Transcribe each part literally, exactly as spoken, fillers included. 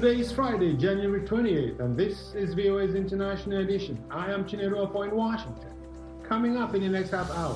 Today is Friday, January twenty-eighth, and this is V O A's International Edition. I am Chinedu Opo in Washington. Coming up in the next half hour,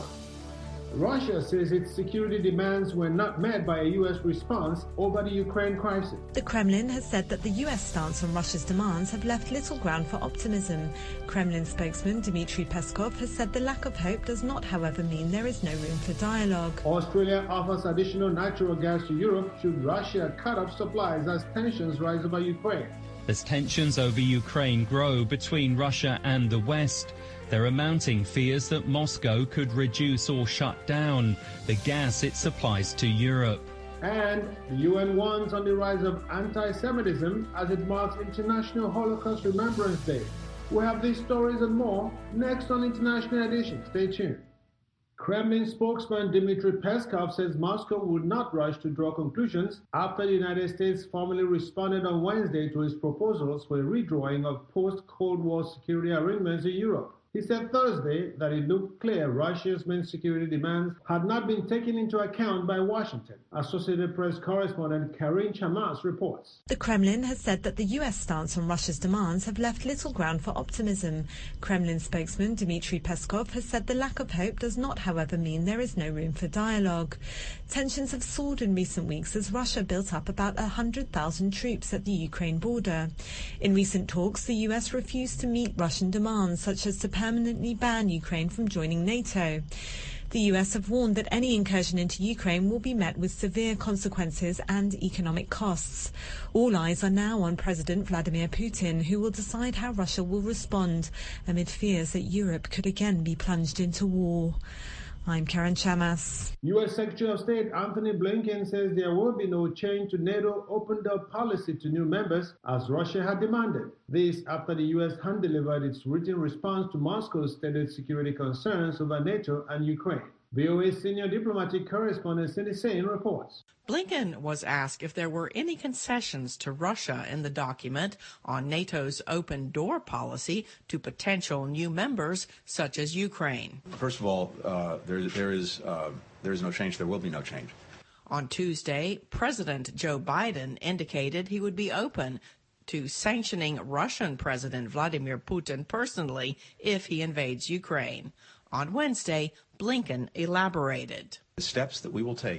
Russia says its security demands were not met by a U S response over the Ukraine crisis. The Kremlin has said that the U S stance on Russia's demands have left little ground for optimism. Kremlin spokesman Dmitry Peskov has said the lack of hope does not, however, mean there is no room for dialogue. Australia offers additional natural gas to Europe should Russia cut off supplies as tensions rise over Ukraine. As tensions over Ukraine grow between Russia and the West, there are mounting fears that Moscow could reduce or shut down the gas it supplies to Europe. And the U N warns on the rise of anti-Semitism as it marks International Holocaust Remembrance Day. We have these stories and more next on International Edition. Stay tuned. Kremlin spokesman Dmitry Peskov says Moscow would not rush to draw conclusions after the United States formally responded on Wednesday to his proposals for a redrawing of post-Cold War security arrangements in Europe. He said Thursday that it looked clear Russia's main security demands had not been taken into account by Washington. Associated Press correspondent Karine Chamas reports. The Kremlin has said that the U S stance on Russia's demands have left little ground for optimism. Kremlin spokesman Dmitry Peskov has said the lack of hope does not, however, mean there is no room for dialogue. Tensions have soared in recent weeks as Russia built up about one hundred thousand troops at the Ukraine border. In recent talks, the U S refused to meet Russian demands, such as to permanently ban Ukraine from joining NATO. The U S have warned that any incursion into Ukraine will be met with severe consequences and economic costs. All eyes are now on President Vladimir Putin, who will decide how Russia will respond amid fears that Europe could again be plunged into war. I'm Karen Chamas. U S Secretary of State Anthony Blinken says there will be no change to NATO open-door policy to new members as Russia had demanded. This after the U S hand-delivered its written response to Moscow's stated security concerns over NATO and Ukraine. V O A senior diplomatic correspondent Cindy Sain reports. Blinken was asked if there were any concessions to Russia in the document on NATO's open-door policy to potential new members such as Ukraine. First of all, uh, there, there is uh, there is no change. There will be no change. On Tuesday, President Joe Biden indicated he would be open to sanctioning Russian President Vladimir Putin personally if he invades Ukraine. On Wednesday, Blinken elaborated. The steps that we will take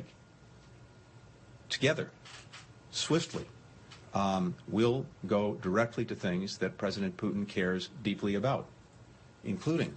together, swiftly, um, will go directly to things that President Putin cares deeply about, including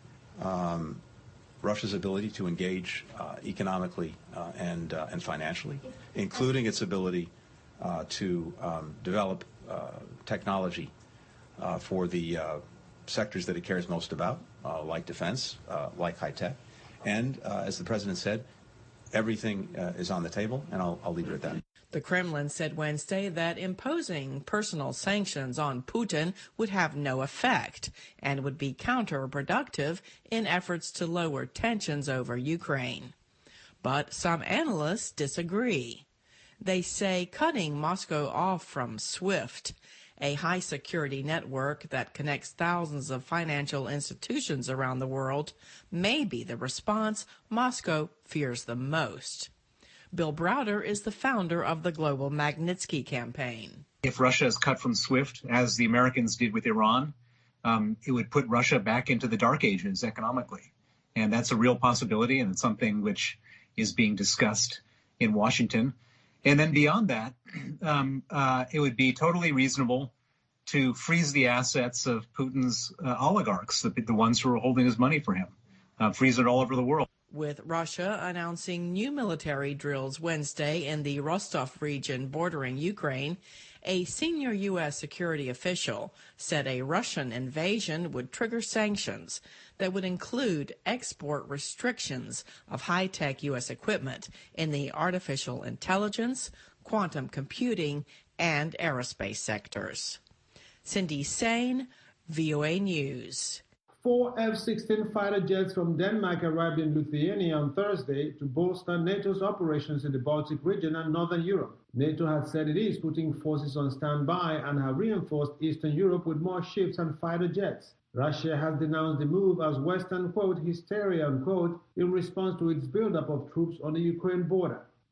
um, Russia's ability to engage uh, economically uh, and, uh, and financially, including its ability uh, to um, develop uh, technology uh, for the uh, sectors that it cares most about, uh, like defense, uh, like high tech. And uh, as the president said, everything uh, is on the table, and I'll, I'll leave it at that. The Kremlin said Wednesday that imposing personal sanctions on Putin would have no effect and would be counterproductive in efforts to lower tensions over Ukraine. But some analysts disagree. They say cutting Moscow off from SWIFT, a high-security network that connects thousands of financial institutions around the world, may be the response Moscow fears the most. Bill Browder is the founder of the Global Magnitsky Campaign. If Russia is cut from SWIFT, as the Americans did with Iran, um, it would put Russia back into the dark ages economically. And that's a real possibility, and it's something which is being discussed in Washington. And then beyond that, um, uh, it would be totally reasonable to freeze the assets of Putin's uh, oligarchs, the, the ones who are holding his money for him, uh, freeze it all over the world. With Russia announcing new military drills Wednesday in the Rostov region bordering Ukraine, a senior U S security official said a Russian invasion would trigger sanctions that would include export restrictions of high-tech U S equipment in the artificial intelligence, quantum computing, and aerospace sectors. Cindy Sain, V O A News. Four F sixteen fighter jets from Denmark arrived in Lithuania on Thursday to bolster NATO's operations in the Baltic region and Northern Europe. NATO has said it is putting forces on standby and have reinforced Eastern Europe with more ships and fighter jets. Russia has denounced the move as Western, quote, hysteria, unquote, in response to its buildup of troops on the Ukraine border.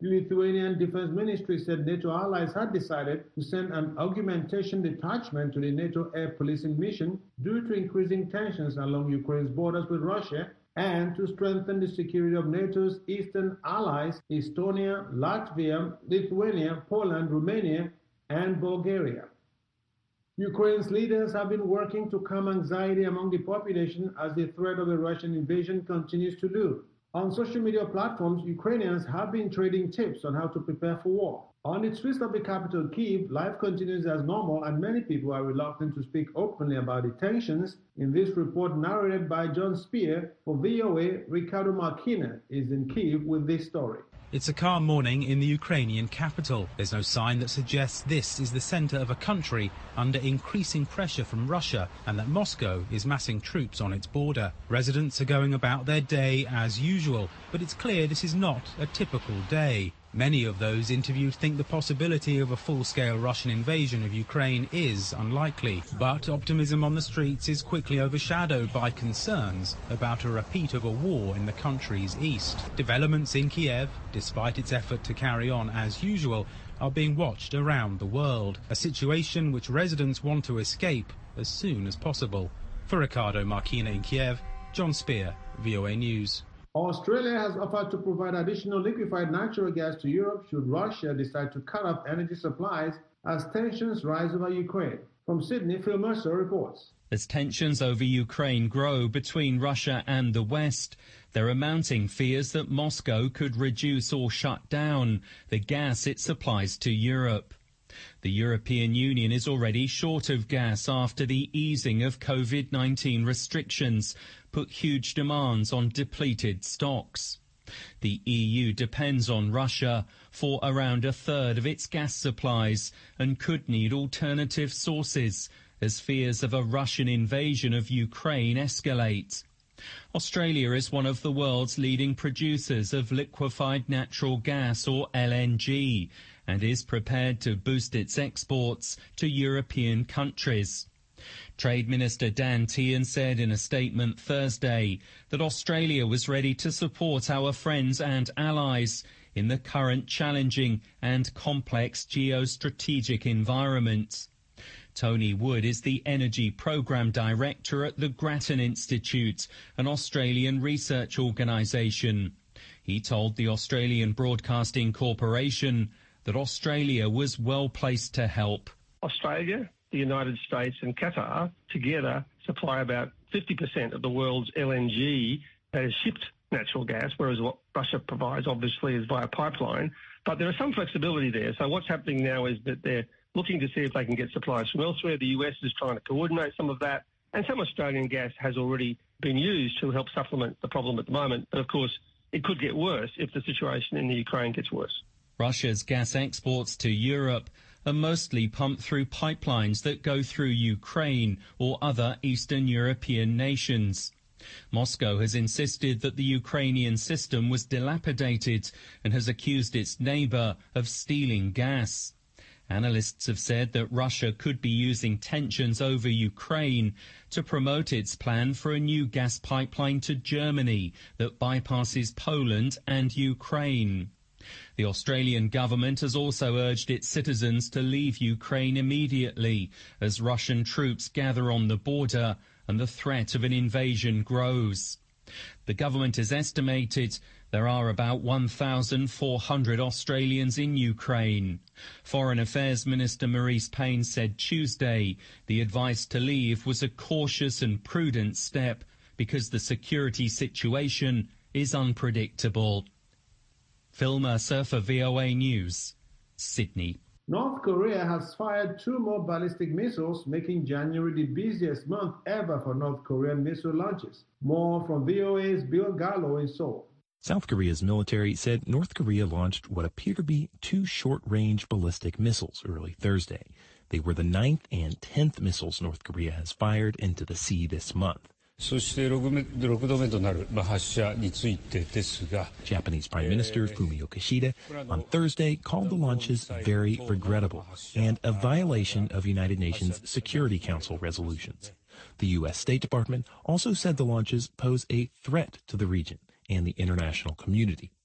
The Lithuanian Defense Ministry said NATO allies had decided to send an augmentation detachment to the NATO air policing mission due to increasing tensions along Ukraine's borders with Russia and to strengthen the security of NATO's eastern allies, Estonia, Latvia, Lithuania, Poland, Romania, and Bulgaria. Ukraine's leaders have been working to calm anxiety among the population as the threat of a Russian invasion continues to loom. On social media platforms, Ukrainians have been trading tips on how to prepare for war. On the streets of the capital, Kyiv, life continues as normal, and many people are reluctant to speak openly about the tensions. In this report narrated by John Spear for V O A, Ricardo Marquina is in Kyiv with this story. It's a calm morning in the Ukrainian capital. There's no sign that suggests this is the centre of a country under increasing pressure from Russia and that Moscow is massing troops on its border. Residents are going about their day as usual, but it's clear this is not a typical day. Many of those interviewed think the possibility of a full-scale Russian invasion of Ukraine is unlikely. But optimism on the streets is quickly overshadowed by concerns about a repeat of a war in the country's east. Developments in Kiev, despite its effort to carry on as usual, are being watched around the world, a situation which residents want to escape as soon as possible. For Ricardo Marquina in Kiev, John Spear, V O A News. Australia has offered to provide additional liquefied natural gas to Europe should Russia decide to cut off energy supplies as tensions rise over Ukraine. From Sydney, Phil Mercer reports. As tensions over Ukraine grow between Russia and the West, there are mounting fears that Moscow could reduce or shut down the gas it supplies to Europe. The European Union is already short of gas after the easing of COVID nineteen restrictions put huge demands on depleted stocks. The E U depends on Russia for around a third of its gas supplies and could need alternative sources as fears of a Russian invasion of Ukraine escalate. Australia is one of the world's leading producers of liquefied natural gas, or L N G, and is prepared to boost its exports to European countries. Trade Minister Dan Tehan said in a statement Thursday that Australia was ready to support our friends and allies in the current challenging and complex geostrategic environment. Tony Wood is the Energy Programme Director at the Grattan Institute, an Australian research organisation. He told the Australian Broadcasting Corporation that Australia was well placed to help. Australia, the United States and Qatar together supply about fifty percent of the world's L N G that is shipped natural gas, whereas what Russia provides obviously is via pipeline. But there is some flexibility there. So what's happening now is that they're looking to see if they can get supplies from elsewhere. The U S is trying to coordinate some of that, and some Australian gas has already been used to help supplement the problem at the moment. But of course, it could get worse if the situation in the Ukraine gets worse. Russia's gas exports to Europe are mostly pumped through pipelines that go through Ukraine or other Eastern European nations. Moscow has insisted that the Ukrainian system was dilapidated and has accused its neighbour of stealing gas. Analysts have said that Russia could be using tensions over Ukraine to promote its plan for a new gas pipeline to Germany that bypasses Poland and Ukraine. The Australian government has also urged its citizens to leave Ukraine immediately as Russian troops gather on the border and the threat of an invasion grows. The government has estimated there are about one thousand four hundred Australians in Ukraine. Foreign Affairs Minister Marise Payne said Tuesday the advice to leave was a cautious and prudent step because the security situation is unpredictable. Phil Mercer for V O A News, Sydney. North Korea has fired two more ballistic missiles, making January the busiest month ever for North Korean missile launches. More from V O A's Bill Gallo in Seoul. South Korea's military said North Korea launched what appear to be two short-range ballistic missiles early Thursday. They were the ninth and tenth missiles North Korea has fired into the sea this month. Japanese Prime Minister Fumio Kishida on Thursday called the launches very regrettable and a violation of United Nations Security Council resolutions. The U S State Department also said the launches pose a threat to the region and the international community.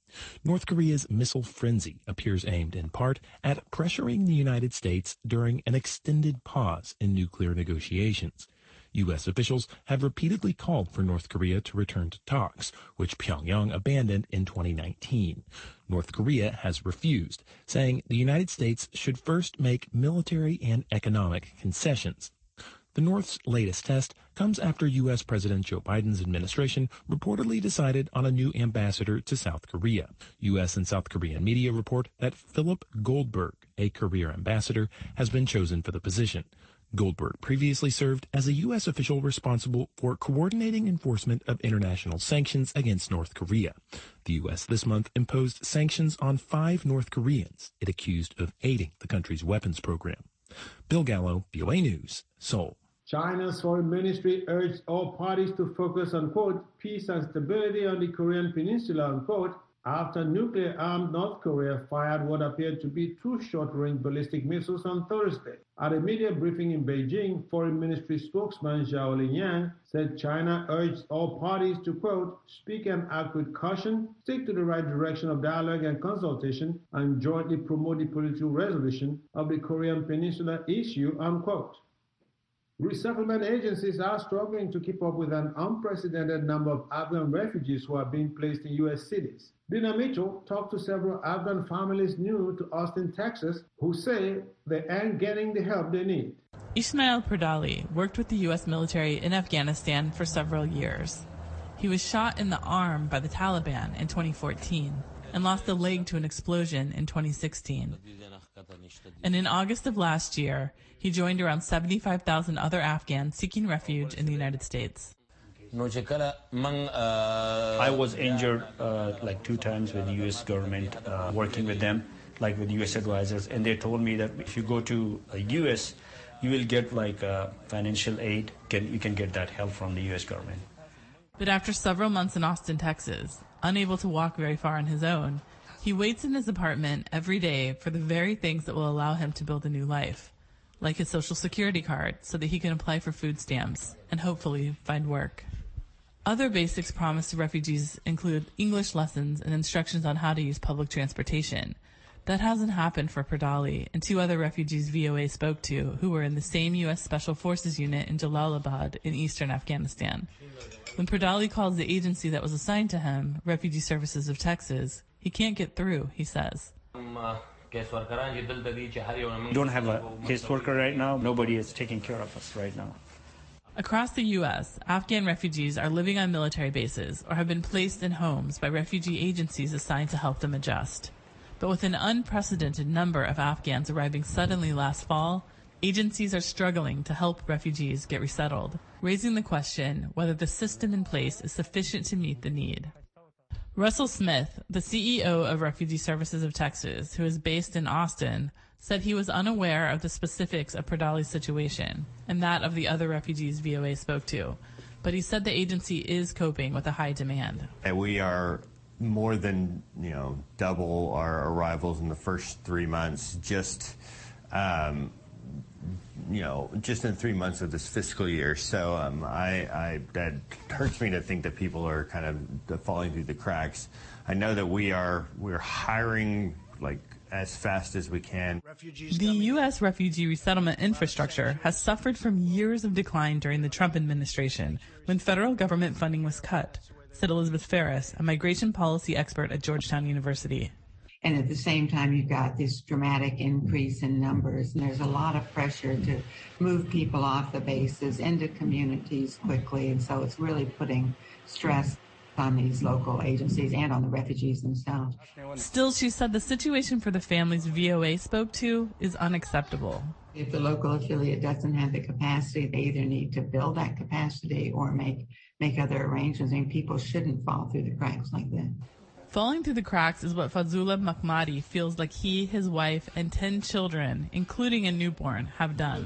North Korea's missile frenzy appears aimed in part at pressuring the United States during an extended pause in nuclear negotiations. U S officials have repeatedly called for North Korea to return to talks, which Pyongyang abandoned in twenty nineteen. North Korea has refused, saying the United States should first make military and economic concessions. The North's latest test comes after U S. President Joe Biden's administration reportedly decided on a new ambassador to South Korea. U S and South Korean media report that Philip Goldberg, a career ambassador, has been chosen for the position. Goldberg previously served as a U S official responsible for coordinating enforcement of international sanctions against North Korea. The U S this month imposed sanctions on five North Koreans it accused of aiding the country's weapons program. Bill Gallo, V O A News, Seoul. China's foreign ministry urged all parties to focus on, quote, peace and stability on the Korean peninsula, unquote, after nuclear-armed North Korea fired what appeared to be two short-range ballistic missiles on Thursday. At a media briefing in Beijing, Foreign Ministry spokesman Zhao Linyang said China urged all parties to, quote, speak and act with caution, stick to the right direction of dialogue and consultation, and jointly promote the political resolution of the Korean Peninsula issue, unquote. Resettlement agencies are struggling to keep up with an unprecedented number of Afghan refugees who are being placed in U S cities. Dina Mitchell talked to several Afghan families new to Austin, Texas, who say they aren't getting the help they need. Ismail Perdali worked with the U S military in Afghanistan for several years. He was shot in the arm by the Taliban in twenty fourteen and lost a leg to an explosion in twenty sixteen. And in August of last year, he joined around seventy-five thousand other Afghans seeking refuge in the United States. I was injured uh, like two times with the U S government, uh, working with them, like with U S advisors, and they told me that if you go to the U S, you will get like uh, financial aid. Can, you can get that help from the U S government. But after several months in Austin, Texas, unable to walk very far on his own, he waits in his apartment every day for the very things that will allow him to build a new life, like his social security card so that he can apply for food stamps and hopefully find work. Other basics promised to refugees include English lessons and instructions on how to use public transportation. That hasn't happened for Perdali and two other refugees V O A spoke to who were in the same U S Special Forces unit in Jalalabad in eastern Afghanistan. When Perdali calls the agency that was assigned to him, Refugee Services of Texas, he can't get through, he says. Don't have a caseworker right now. Nobody is taking care of us right now. Across the U S, Afghan refugees are living on military bases or have been placed in homes by refugee agencies assigned to help them adjust. But with an unprecedented number of Afghans arriving suddenly last fall, agencies are struggling to help refugees get resettled, raising the question whether the system in place is sufficient to meet the need. Russell Smith, the C E O of Refugee Services of Texas, who is based in Austin, said he was unaware of the specifics of Perdali's situation and that of the other refugees V O A spoke to, but he said the agency is coping with a high demand. We are more than, you know, double our arrivals in the first three months, just, um, you know, just in three months of this fiscal year. So um, I, I, that hurts me to think that people are kind of falling through the cracks. I know that we are we're hiring like as fast as we can. The U S refugee resettlement infrastructure has suffered from years of decline during the Trump administration, when federal government funding was cut, said Elizabeth Ferris, a migration policy expert at Georgetown University. And at the same time, you've got this dramatic increase in numbers, and there's a lot of pressure to move people off the bases into communities quickly, and so it's really putting stress on these local agencies and on the refugees themselves. Still, she said the situation for the families V O A spoke to is unacceptable. If the local affiliate doesn't have the capacity, they either need to build that capacity or make make other arrangements. I mean, people shouldn't fall through the cracks like that. Falling through the cracks is what Fazullah Mahmadi feels like he, his wife, and ten children, including a newborn, have done.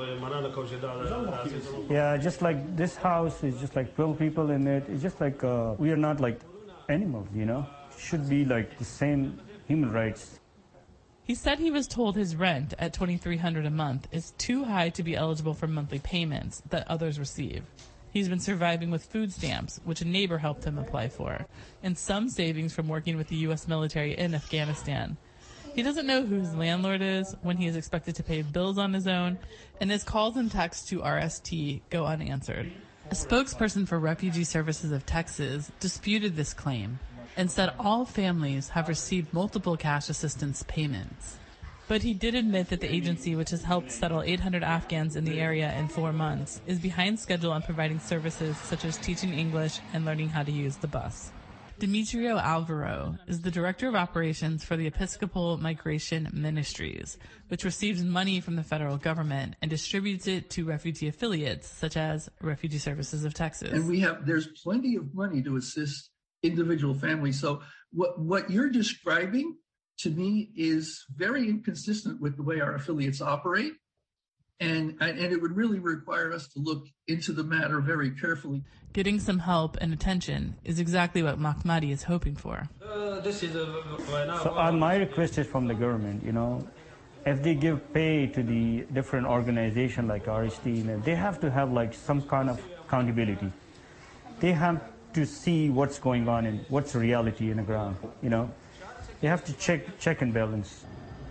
Yeah, just like this house is just like twelve people in it. It's just like uh, we are not like animals, you know? Should be like the same human rights. He said he was told his rent at twenty-three hundred dollars a month is too high to be eligible for monthly payments that others receive. He's been surviving with food stamps, which a neighbor helped him apply for, and some savings from working with the U S military in Afghanistan. He doesn't know who his landlord is, when he is expected to pay bills on his own, and his calls and texts to R S T go unanswered. A spokesperson for Refugee Services of Texas disputed this claim and said all families have received multiple cash assistance payments. But he did admit that the agency, which has helped settle eight hundred Afghans in the area in four months, is behind schedule on providing services such as teaching English and learning how to use the bus. Demetrio Alvaro is the Director of Operations for the Episcopal Migration Ministries, which receives money from the federal government and distributes it to refugee affiliates, such as Refugee Services of Texas. And we have, there's plenty of money to assist individual families. So what, what you're describing to me is very inconsistent with the way our affiliates operate. And, and it would really require us to look into the matter very carefully. Getting some help and attention is exactly what Mahmadi is hoping for. Uh, this is a, so uh, my request is from the government, you know, if they give pay to the different organizations like R S T, you know, they have to have like some kind of accountability. They have to see what's going on and what's the reality in the ground, you know. They have to check, check and balance.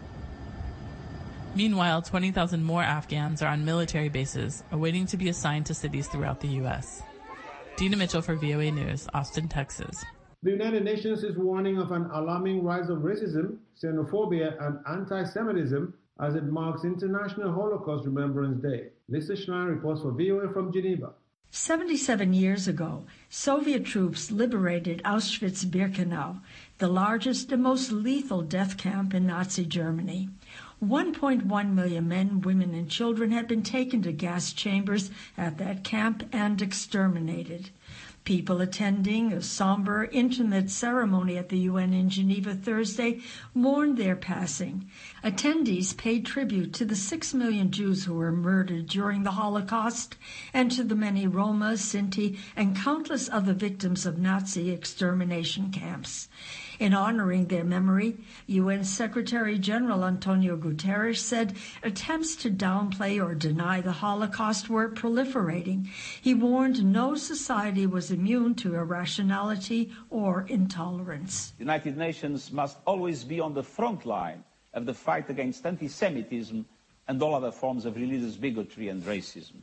Meanwhile, twenty thousand more Afghans are on military bases, awaiting to be assigned to cities throughout the U S Dina Mitchell for V O A News, Austin, Texas. The United Nations is warning of an alarming rise of racism, xenophobia, and anti-Semitism as it marks International Holocaust Remembrance Day. Lisa Schlein reports for V O A from Geneva. seventy-seven years ago, Soviet troops liberated Auschwitz-Birkenau, the largest and most lethal death camp in Nazi Germany. one point one million men, women, and children had been taken to gas chambers at that camp and exterminated. People attending a somber, intimate ceremony at the U N in Geneva Thursday mourned their passing. Attendees paid tribute to the six million Jews who were murdered during the Holocaust and to the many Roma, Sinti, and countless other victims of Nazi extermination camps. In honoring their memory, U N Secretary General Antonio Guterres said attempts to downplay or deny the Holocaust were proliferating. He warned no society was immune to irrationality or intolerance. The United Nations must always be on the front line of the fight against anti-Semitism and all other forms of religious bigotry and racism.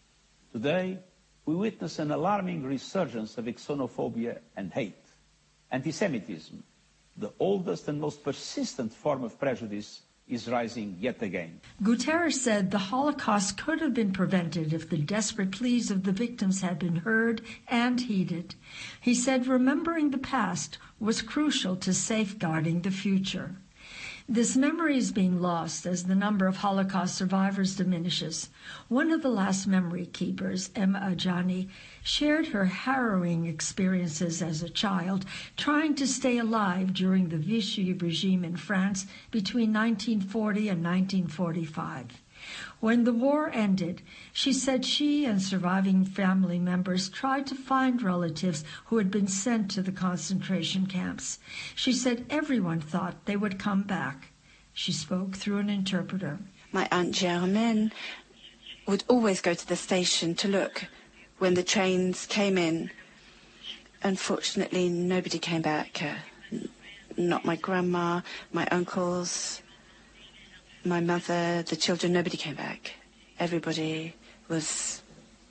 Today, we witness an alarming resurgence of xenophobia and hate. Anti-Semitism, the oldest and most persistent form of prejudice, is rising yet again. Guterres said the Holocaust could have been prevented if the desperate pleas of the victims had been heard and heeded. He said remembering the past was crucial to safeguarding the future. This memory is being lost as the number of Holocaust survivors diminishes. One of the last memory keepers, Emma Ajani, shared her harrowing experiences as a child, trying to stay alive during the Vichy regime in France between nineteen forty and nineteen forty-five. When the war ended, she said she and surviving family members tried to find relatives who had been sent to the concentration camps. She said everyone thought they would come back. She spoke through an interpreter. My Aunt Germaine would always go to the station to look when the trains came in. Unfortunately, nobody came back. Uh, not my grandma, my uncles, my mother, the children, nobody came back. Everybody was,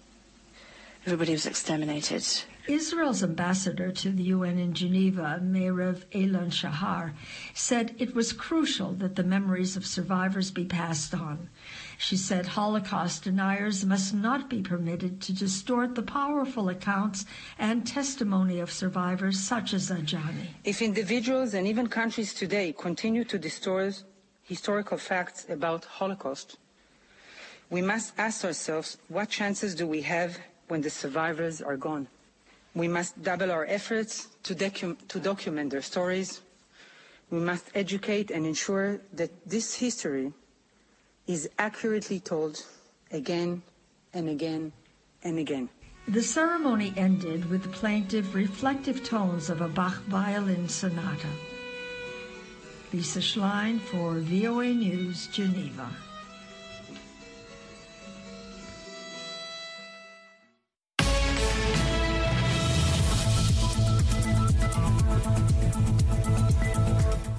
everybody was exterminated. Israel's ambassador to the U N in Geneva, Meirav Eilan Shahar, said it was crucial that the memories of survivors be passed on. She said Holocaust deniers must not be permitted to distort the powerful accounts and testimony of survivors such as Ajani. If individuals and even countries today continue to distort historical facts about Holocaust, we must ask ourselves, what chances do we have when the survivors are gone? We must double our efforts to, docu- to document their stories. We must educate and ensure that this history is accurately told again and again and again. The ceremony ended with the plaintive, reflective tones of a Bach violin sonata. Lisa Schlein for V O A News, Geneva.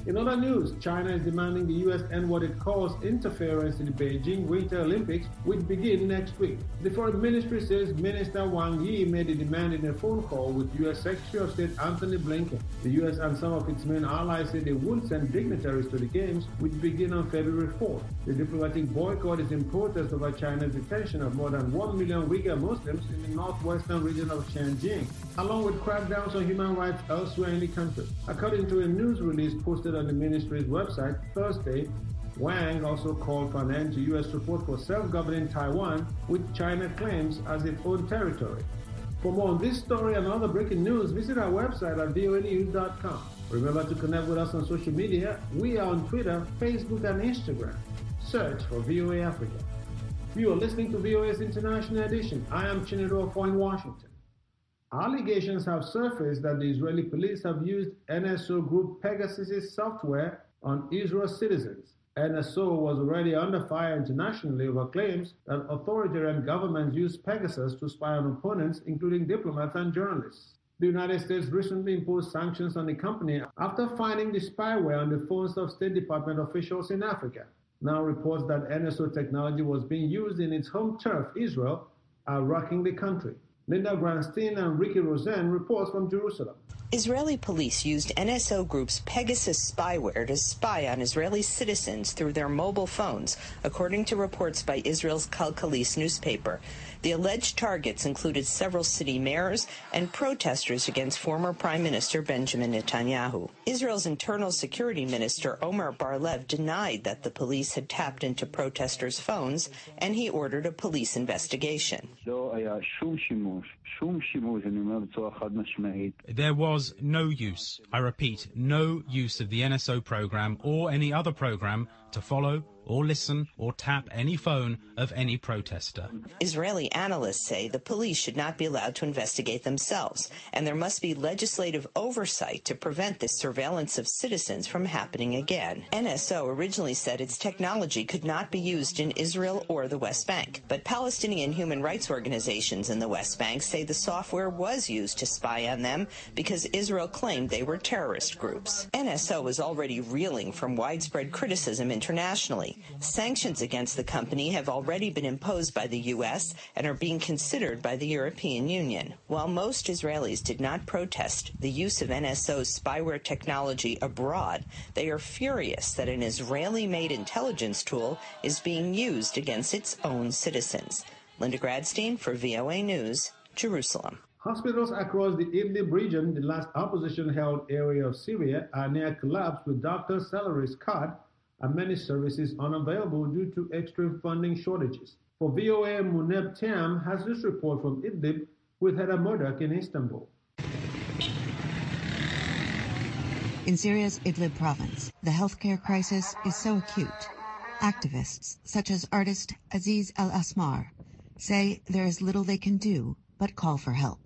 In other news, China is demanding the U S end what it calls interference in the Beijing Winter Olympics, which begin next week. The Foreign Ministry says Minister Wang Yi made the demand in a phone call with U S Secretary of State Antony Blinken. The U S and some of its main allies say they won't send dignitaries to the Games, which begin on February fourth. The diplomatic boycott is in protest over China's detention of more than one million Uyghur Muslims in the northwestern region of Xinjiang, along with crackdowns on human rights elsewhere in the country. According to a news release posted on the ministry's website Thursday, Wang also called for an end to U S support for self-governing Taiwan, which China claims as its own territory. For more on this story and other breaking news, visit our website at V O A news dot com. Remember to connect with us on social media. We are on Twitter, Facebook, and Instagram. Search for V O A Africa. You are listening to V O A's International Edition. I am Chinero Ofor in Washington. Allegations have surfaced that the Israeli police have used N S O Group Pegasus software on Israel citizens. N S O was already under fire internationally over claims that authoritarian governments use Pegasus to spy on opponents, including diplomats and journalists. The United States recently imposed sanctions on the company after finding the spyware on the phones of State Department officials in Africa. Now reports that N S O technology was being used in its home turf, Israel, are rocking the country. Linda Granstein and Ricky Rosen reports from Jerusalem. Israeli police used N S O Group's Pegasus spyware to spy on Israeli citizens through their mobile phones, according to reports by Israel's Kalkalis newspaper. The alleged targets included several city mayors and protesters against former Prime Minister Benjamin Netanyahu. Israel's Internal Security Minister Omer Bar-Lev denied that the police had tapped into protesters' phones, and he ordered a police investigation. There was no use, I repeat, no use of the N S O program or any other program to follow or listen or tap any phone of any protester. Israeli analysts say the police should not be allowed to investigate themselves, and there must be legislative oversight to prevent this surveillance of citizens from happening again. N S O originally said its technology could not be used in Israel or the West Bank, but Palestinian human rights organizations in the West Bank say the software was used to spy on them because Israel claimed they were terrorist groups. N S O is already reeling from widespread criticism internationally. Sanctions against the company have already been imposed by the U S and are being considered by the European Union. While most Israelis did not protest the use of N S O's spyware technology abroad, they are furious that an Israeli-made intelligence tool is being used against its own citizens. Linda Gradstein for V O A News, Jerusalem. Hospitals across the Idlib region, the last opposition-held area of Syria, are near collapse with doctors' salaries cut and many services unavailable due to extreme funding shortages. For V O A, Muneb Tam has this report from Idlib with Heather Murdoch in Istanbul. In Syria's Idlib province, the healthcare crisis is so acute. Activists, such as artist Aziz Al-Asmar, say there is little they can do but call for help.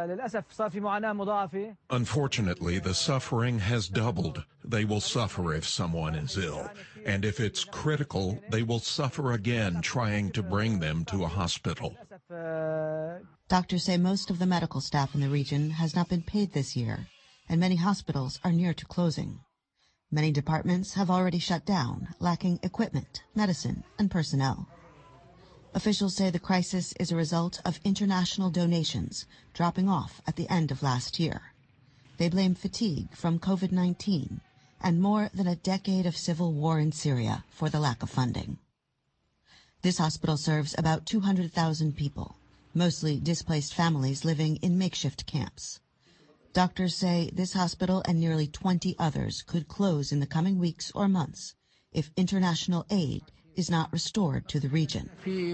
Unfortunately, the suffering has doubled. They will suffer if someone is ill, and if it's critical, they will suffer again trying to bring them to a hospital. Doctors say most of the medical staff in the region has not been paid this year, and many hospitals are near to closing. Many departments have already shut down, lacking equipment, medicine, and personnel. Officials say the crisis is a result of international donations dropping off at the end of last year. They blame fatigue from COVID nineteen and more than a decade of civil war in Syria for the lack of funding. This hospital serves about two hundred thousand people, mostly displaced families living in makeshift camps. Doctors say this hospital and nearly twenty others could close in the coming weeks or months if international aid is not restored to the region.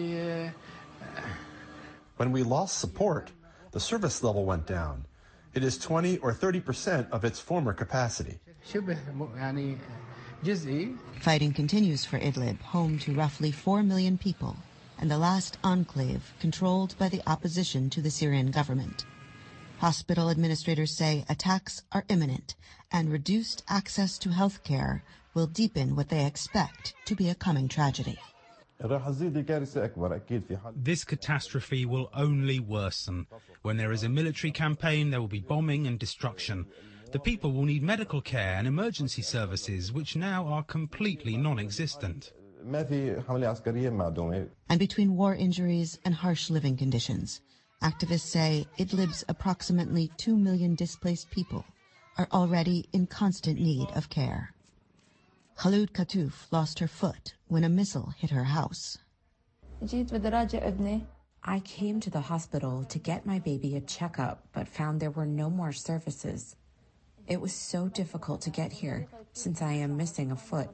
When we lost support, the service level went down. It is twenty or thirty percent of its former capacity. Fighting continues for Idlib, home to roughly four million people, and the last enclave controlled by the opposition to the Syrian government. Hospital administrators say attacks are imminent, and reduced access to health care will deepen what they expect to be a coming tragedy. This catastrophe will only worsen. When there is a military campaign, there will be bombing and destruction. The people will need medical care and emergency services, which now are completely non-existent. And between war injuries and harsh living conditions, activists say Idlib's approximately two million displaced people are already in constant need of care. Khaloud Katouf lost her foot when a missile hit her house. I came to the hospital to get my baby a checkup, but found there were no more services. It was so difficult to get here, since I am missing a foot.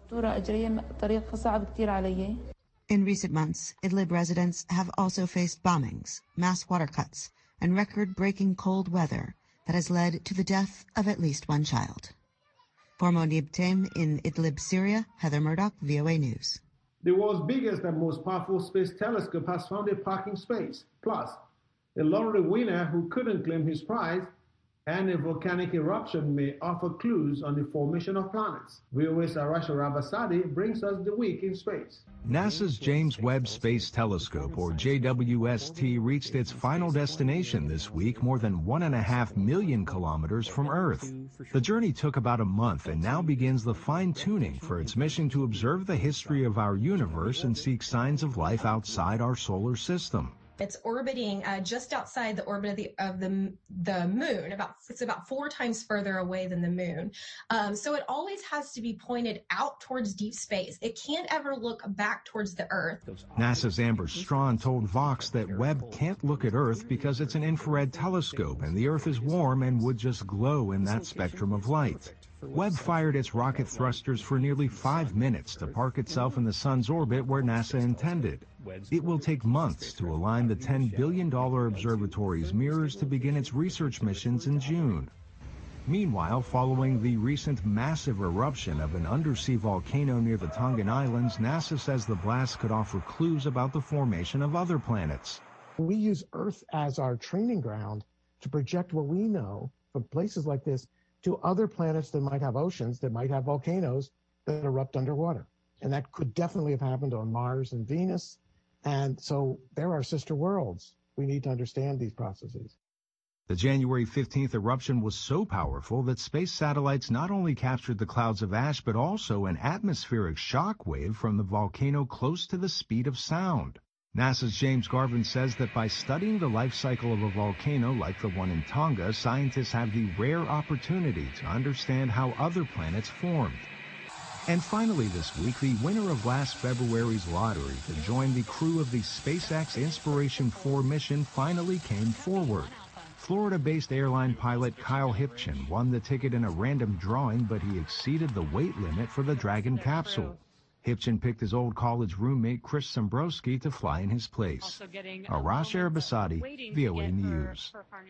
In recent months, Idlib residents have also faced bombings, mass water cuts, and record-breaking cold weather that has led to the death of at least one child. For Monib Tem in Idlib, Syria, Heather Murdoch, V O A News. The world's biggest and most powerful space telescope has found a parking space. Plus, a lottery winner who couldn't claim his prize, and a volcanic eruption may offer clues on the formation of planets. V O A's Arash Arabasadi brings us the week in space. NASA's James Webb Space Telescope, or J W S T, reached its final destination this week, more than one and a half million kilometers from Earth. The journey took about a month and now begins the fine-tuning for its mission to observe the history of our universe and seek signs of life outside our solar system. It's orbiting uh, just outside the orbit of the of the the moon. About it's about four times further away than the moon. Um, so it always has to be pointed out towards deep space. It can't ever look back towards the Earth. NASA's Amber Strawn told Vox that Webb can't look at Earth because it's an infrared telescope and the Earth is warm and would just glow in that spectrum of light. Webb fired its rocket thrusters for nearly five minutes to park itself in the sun's orbit where NASA intended. It will take months to align the ten billion dollars observatory's mirrors to begin its research missions in June. Meanwhile, following the recent massive eruption of an undersea volcano near the Tongan Islands, NASA says the blast could offer clues about the formation of other planets. We use Earth as our training ground to project what we know from places like this to other planets that might have oceans, that might have volcanoes that erupt underwater. And that could definitely have happened on Mars and Venus. And so there are sister worlds. We need to understand these processes. The January fifteenth eruption was so powerful that space satellites not only captured the clouds of ash, but also an atmospheric shock wave from the volcano close to the speed of sound. NASA's James Garvin says that by studying the life cycle of a volcano like the one in Tonga, scientists have the rare opportunity to understand how other planets formed. And finally this week, the winner of last February's lottery to join the crew of the SpaceX Inspiration four mission finally came forward. Florida-based airline pilot Kyle Hipchin won the ticket in a random drawing, but he exceeded the weight limit for the Dragon capsule. Hipchin picked his old college roommate Chris Sombrowski to fly in his place. Arash Arabasadi, V O A News.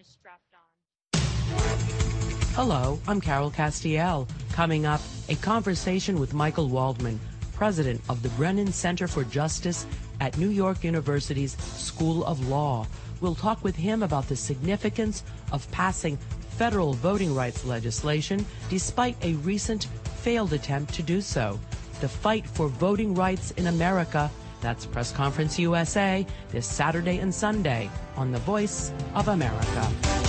Hello, I'm Carol Castiel. Coming up, a conversation with Michael Waldman, president of the Brennan Center for Justice at New York University's School of Law. We'll talk with him about the significance of passing federal voting rights legislation despite a recent failed attempt to do so. The fight for voting rights in America. That's Press Conference U S A this Saturday and Sunday on The Voice of America.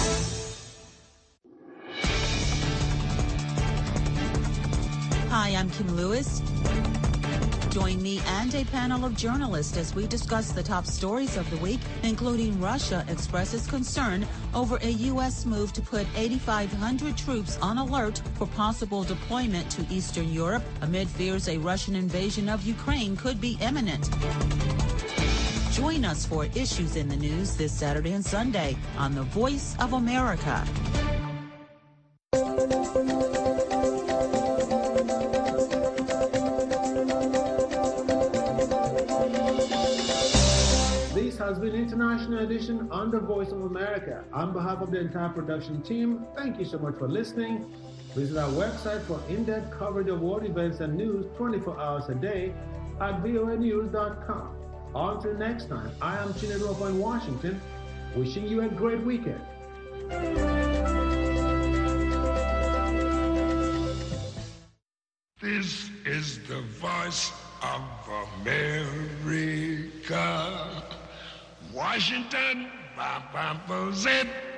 Hi, I'm Kim Lewis. Join me and a panel of journalists as we discuss the top stories of the week, including Russia expresses concern over a U S move to put eighty-five hundred troops on alert for possible deployment to Eastern Europe amid fears a Russian invasion of Ukraine could be imminent. Join us for Issues in the News this Saturday and Sunday on The Voice of America. This has been International Edition on The Voice of America. On behalf of the entire production team, thank you so much for listening. Visit our website for in-depth coverage of world events and news twenty-four hours a day at V O A news dot com. Until next time, I am Chinedu Opo in Washington, wishing you a great weekend. This is the voice of America. Washington, bam, bam, bam, zip.